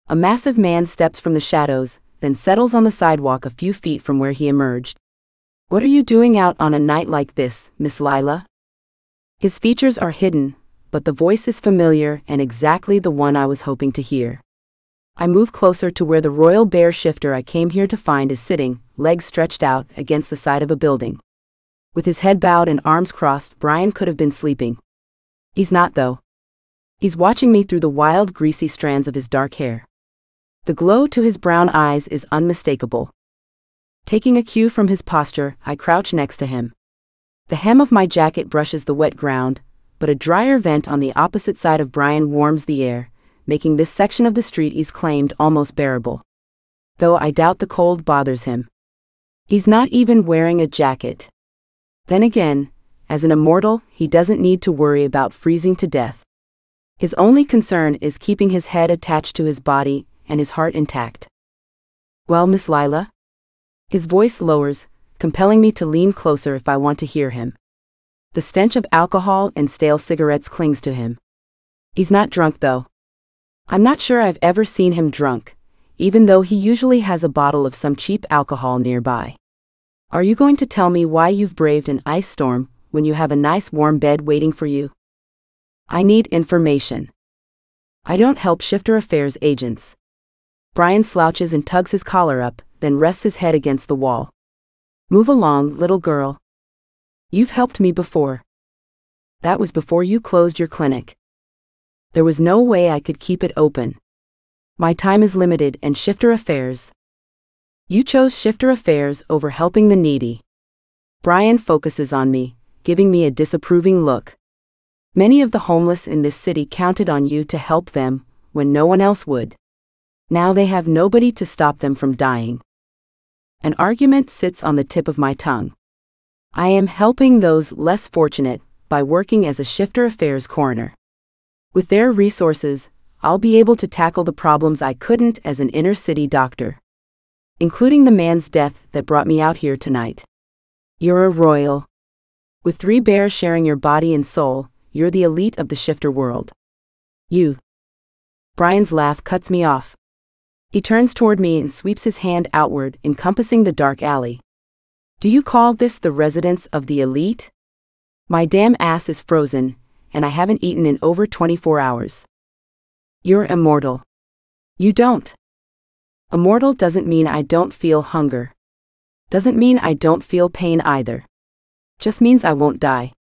A massive man steps from the shadows, then settles on the sidewalk a few feet from where he emerged. "What are you doing out on a night like this, Miss Lila?" His features are hidden, but the voice is familiar and exactly the one I was hoping to hear. I move closer to where the royal bear shifter I came here to find is sitting, legs stretched out, against the side of a building. With his head bowed and arms crossed, Brian could have been sleeping. He's not, though. He's watching me through the wild, greasy strands of his dark hair. The glow to his brown eyes is unmistakable. Taking a cue from his posture, I crouch next to him. The hem of my jacket brushes the wet ground, but a drier vent on the opposite side of Brian warms the air, making this section of the street he's claimed almost bearable. Though I doubt the cold bothers him. He's not even wearing a jacket. Then again, as an immortal, he doesn't need to worry about freezing to death. His only concern is keeping his head attached to his body and his heart intact. "Well, Miss Lila?" His voice lowers, compelling me to lean closer if I want to hear him. The stench of alcohol and stale cigarettes clings to him. He's not drunk, though. I'm not sure I've ever seen him drunk, even though he usually has a bottle of some cheap alcohol nearby. "Are you going to tell me why you've braved an ice storm when you have a nice warm bed waiting for you?" I need information. I don't help Shifter Affairs agents. Brian slouches and tugs his collar up, then rests his head against the wall. "Move along, little girl. You've helped me before. That was before you closed your clinic. There was no way I could keep it open. My time is limited and Shifter Affairs. You chose Shifter Affairs over helping the needy." Brian focuses on me, giving me a disapproving look. "Many of the homeless in this city counted on you to help them when no one else would. Now they have nobody to stop them from dying." An argument sits on the tip of my tongue. I am helping those less fortunate by working as a Shifter Affairs coroner. With their resources, I'll be able to tackle the problems I couldn't as an inner-city doctor. Including the man's death that brought me out here tonight. You're a royal. With 3 bears sharing your body and soul, you're the elite of the shifter world. You. Brian's laugh cuts me off. He turns toward me and sweeps his hand outward, encompassing the dark alley. "Do you call this the residence of the elite?" My damn ass is frozen, and I haven't eaten in over 24 hours. "You're immortal. You don't. Immortal doesn't mean I don't feel hunger. Doesn't mean I don't feel pain either. Just means I won't die."